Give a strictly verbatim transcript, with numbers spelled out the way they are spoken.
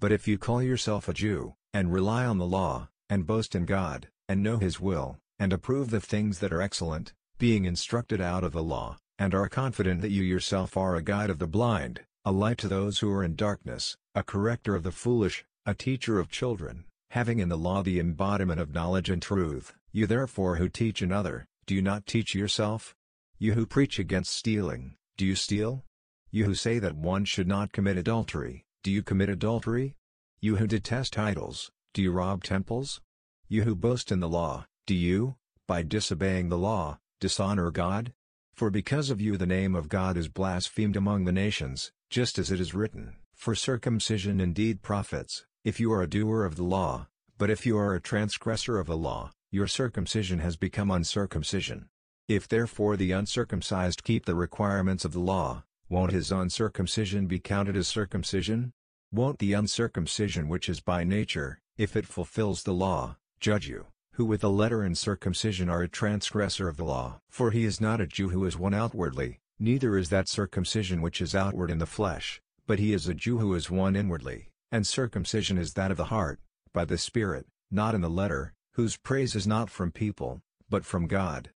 But if you call yourself a Jew, and rely on the law, and boast in God, and know His will, and approve the things that are excellent, being instructed out of the law, and are confident that you yourself are a guide of the blind, a light to those who are in darkness, a corrector of the foolish, a teacher of children, having in the law the embodiment of knowledge and truth, you therefore who teach another, do you not teach yourself? You who preach against stealing, do you steal? You who say that one should not commit adultery, do you commit adultery? You who detest idols, do you rob temples? You who boast in the law, do you, by disobeying the law, dishonor God? For because of you the name of God is blasphemed among the nations, just as it is written, for circumcision indeed profits, if you are a doer of the law, but if you are a transgressor of the law, your circumcision has become uncircumcision. If therefore the uncircumcised keep the requirements of the law, won't his uncircumcision be counted as circumcision? Won't the uncircumcision which is by nature, if it fulfills the law, judge you, who with the letter and circumcision are a transgressor of the law? For he is not a Jew who is one outwardly, neither is that circumcision which is outward in the flesh, but he is a Jew who is one inwardly, and circumcision is that of the heart, by the Spirit, not in the letter, whose praise is not from people, but from God.